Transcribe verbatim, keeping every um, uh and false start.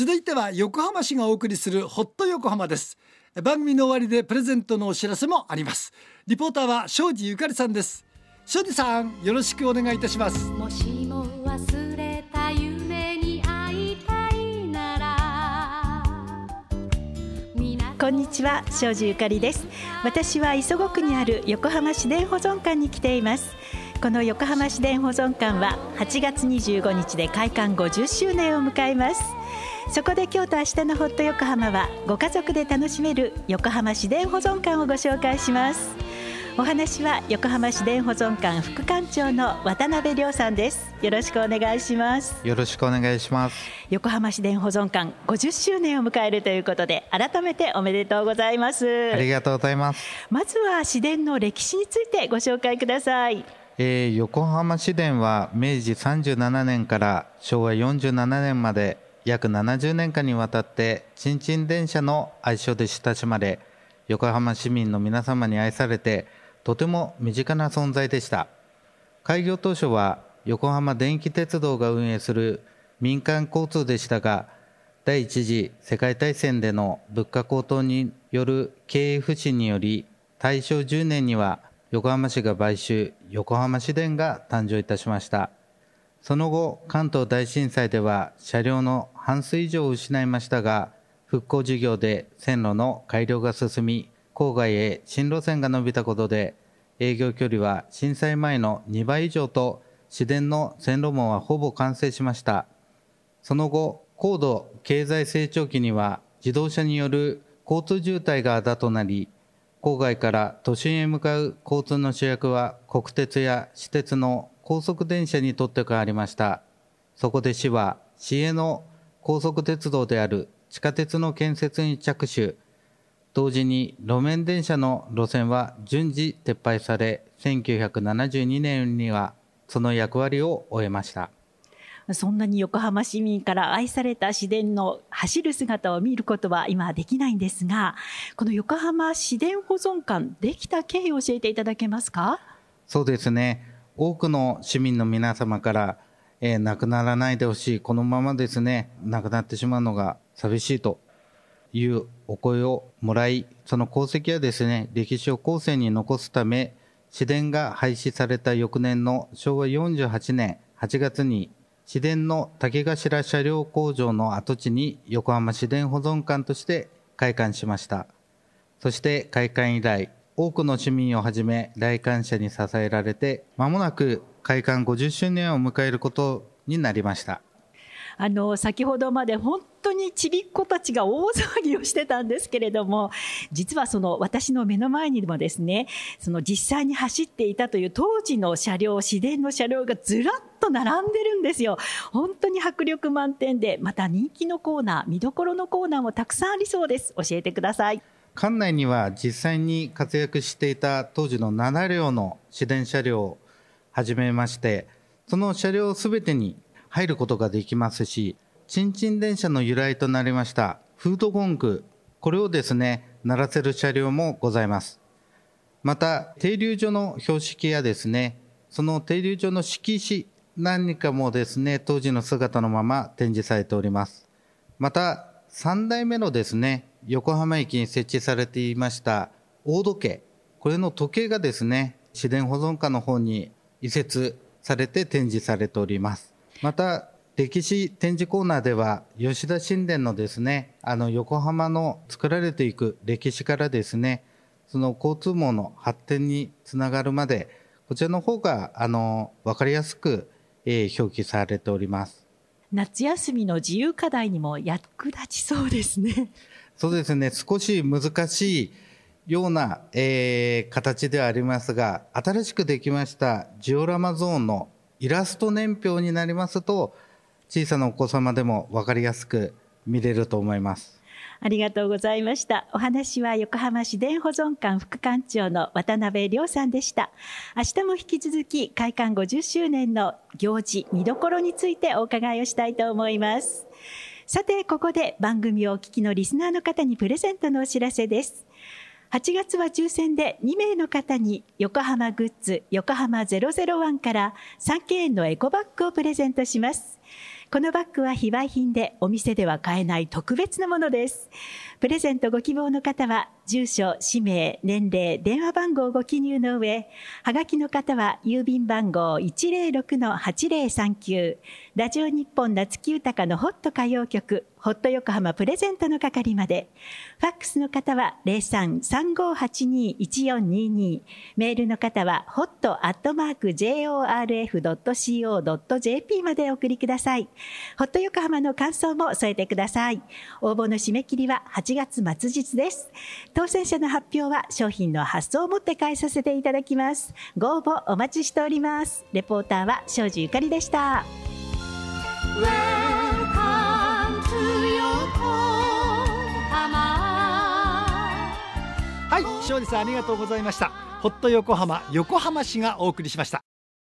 続いては横浜市がお送りするホット横浜です。番組の終わりでプレゼントのお知らせもあります。リポーターは庄司ゆかりさんです。庄司さん、よろしくお願いいたします。 もしも忘れた夢に会いたいなら。 こんにちは、庄司ゆかりです。私は磯子区にある横浜市電保存館に来ています。この横浜市電保存館ははちがつにじゅうごにちで開館ごじゅっしゅうねんを迎えます。そこで今日と明日のホット横浜はご家族で楽しめる横浜市電保存館をご紹介します。お話は横浜市電保存館副館長の渡辺亮さんです。よろしくお願いします。 よろしくお願いします。 横浜市電保存館ごじゅっしゅうねんを迎えるということで、改めておめでとうございます。 ありがとうございます。 まずは市電の歴史についてご紹介ください。 えー、横浜市電はめいじさんじゅうななねんからしょうわよんじゅうななねんまで約ななじゅうねんかんにわたってちんちん電車の愛称で親しまれ、横浜市民の皆様に愛されてとても身近な存在でした。開業当初は横浜電気鉄道が運営する民間交通でしたが、第一次世界大戦での物価高騰による経営不振により、大正じゅうねんには横浜市が買収、横浜市電が誕生いたしました。その後、関東大震災では車両の半数以上を失いましたが、復興事業で線路の改良が進み、郊外へ新路線が伸びたことで、営業距離は震災前のにばい以上と、市電の線路網はほぼ完成しました。その後、高度経済成長期には自動車による交通渋滞があだとなり、郊外から都心へ向かう交通の主役は国鉄や私鉄の高速電車にとって変わりました。そこで市は市営の高速鉄道である地下鉄の建設に着手。同時に路面電車の路線は順次撤廃され、せんきゅうひゃくななじゅうにねんにはその役割を終えました。 そんなに横浜市民から愛された市電の走る姿を見ることは今はできないんですが、この横浜市電保存館できた経緯を教えていただけますか？ そうですね。多くの市民の皆様から、えー、亡くならないでほしい、このままですね、亡くなってしまうのが寂しいというお声をもらい、その功績はですね、歴史を後世に残すため、市電が廃止された翌年のしょうわよんじゅうはちねんはちがつに、市電の竹頭車両工場の跡地に横浜市電保存館として開館しました。そして開館以来、多くの市民をはじめ来館者に支えられて、まもなく開館ごじゅっしゅうねんを迎えることになりました。 あの先ほどまで本当にちびっ子たちが大騒ぎをしてたんですけれども、実はその私の目の前にもですね、その実際に走っていたという当時の車両、市電の車両がずらっと並んでるんですよ。本当に迫力満点で、また人気のコーナー、見どころのコーナーもたくさんありそうです。教えてください。 館内には実際に活躍していた当時のななりょうの市電車両をはじめまして、その車両すべてに入ることができますし、ちんちん電車の由来となりましたフードゴング、これをですね、鳴らせる車両もございます。また停留所の標識やですね、その停留所の色紙何かもですね、当時の姿のまま展示されております。またさんだいめのですね、横浜駅に設置されていました大時計、これの時計がですね、市電保存館の方に移設されて展示されております。また歴史展示コーナーでは吉田神殿のですね、あの横浜の作られていく歴史からですね、その交通網の発展につながるまで、こちらの方があの分かりやすく、えー、表記されております。 夏休みの自由課題にも役立ちそうですね。 そうですね、少し難しいような、えー、形ではありますが、新しくできましたジオラマゾーンのイラスト年表になりますと、小さなお子様でも分かりやすく見れると思います。 ありがとうございました。お話は横浜市電保存館副館長の渡辺亮さんでした。明日も引き続き開館ごじゅっしゅうねんの行事、見どころについてお伺いをしたいと思います。さて、ここで番組をお聞きのリスナーの方にプレゼントのお知らせです。はちがつは抽選でにめいの方に横浜グッズ横浜ゼロゼロワンからさんけいえんのエコバッグをプレゼントします。 このバッグは非売品でお店では買えない特別なものです。プレゼントご希望の方は住所、氏名、年齢、電話番号をご記入の上、はがきの方は郵便番号 いちまるろくのはちまるさんきゅう、ラジオ日本夏木豊のホット歌謡曲ホット横浜プレゼントの係まで。ファックスの方は ゼロさん さんごはちに いちよんにに、メールの方は ホット アットマーク ジェイオーアールエフ ドット シーオー ドット ジェーピー までお送りください。ホット横浜の感想も添えてください。応募の締め切りははちがつ末日です。当選者の発表は商品の発送をもって返させていただきます。ご応募お待ちしております。レポーターは庄司ゆかりでした。 はい、庄司さんありがとうございました。ホット横浜、横浜市がお送りしました。